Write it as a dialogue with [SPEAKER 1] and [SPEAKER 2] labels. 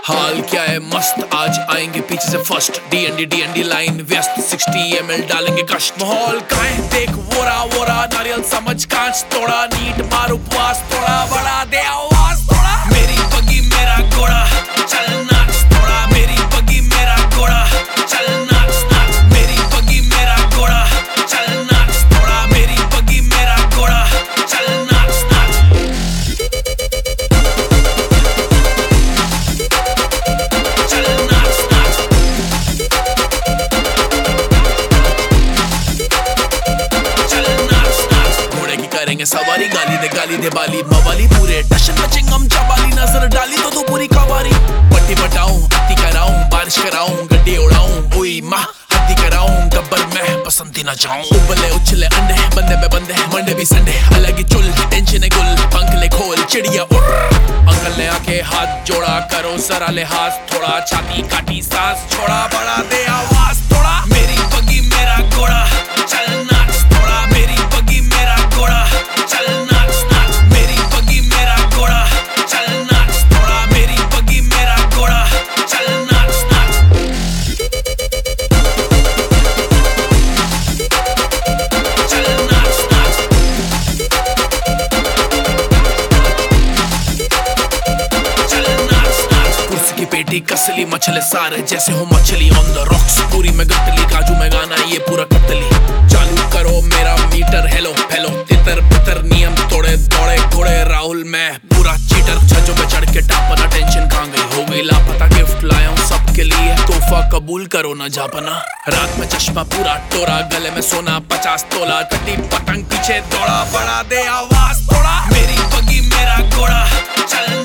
[SPEAKER 1] हाल क्या है मस्त, आज आएंगे पीछे से फर्स्ट। डी लाइन व्यस्त, 60 ml डालेंगे कष्ट। माहौल का है देख वोरा नारियल समझ कांच तोड़ा। नीट मार उपवास थोड़ा, बढ़ा दे आवाज थोड़ा। मेरी बगी मेरा घोड़ा, चल नाच थोड़ा। मेरी बगी मेरा घोड़ा, चल नाच नाच। मेरी बगी मेरा घोड़ा, चल नाच थोड़ा। मेरी बगी मेरा घोड़ा, चल नाच नाच। चल नाच नाच। चल नाच नाच। घोड़े की करेंगे सवारी, गाली दे बाली मवाली। पूरे टशन में चिंगम चबाली, नजर डाली तो तू पूरी कवारी। पट्टी पटाऊं, अति कराऊं, बारिश कराऊं, गड्डी उड़ाऊं। ओई माँ हत्ती कराऊं, गब्बर मैं बसंती ना जाऊं। उबले उछले अंडे, बंदे पे बंदे, मंडे भी संडे। अलग ही चुल, टेंशन है गुल, पंख ले खोल, चिड़िया उड़। अंकल ने आके हाथ जोड़ा, करो सरा लिहाज थोड़ा। छाती काटी सांस छोड़ा, बढ़ा दे आवाज थोड़ा। मेरी बगी मेरा घोड़ा, चल नाच थोड़ा। मेरी बगी मेरा घोड़ा, चल नाच नाच। मेरी बगी मेरा घोड़ा, चल नाच थोड़ा। मेरी बगी मेरा घोड़ा, चल नाच नाच। चल नाच नाच। चल नाच नाच। कुर्सी की पेटी कसली, मछले सारे जैसे हो मछली ऑन द रॉक्स। पूरी में गटली, काजू में गाना ये पूरा कतली। चालू करो मेरा मीटर, हेलो हेलो तितर बितर। नियम तोड़े दौड़े घोड़े, राहुल मैं पूरा चीटर। छज्जों पे चढ़ के टापना, टेंशन कहाँ गई हो गई लापता। गिफ्ट लाया हूँ सबके लिए, तोहफा कबूल करो ना जापना। रात में चश्मा पूरा टोरा, गले में सोना 50 तोला। कटी पतंग पीछे दौड़ा, बढ़ा दे आवाज थोड़ा। मेरी बगी मेरा घोड़ा, चल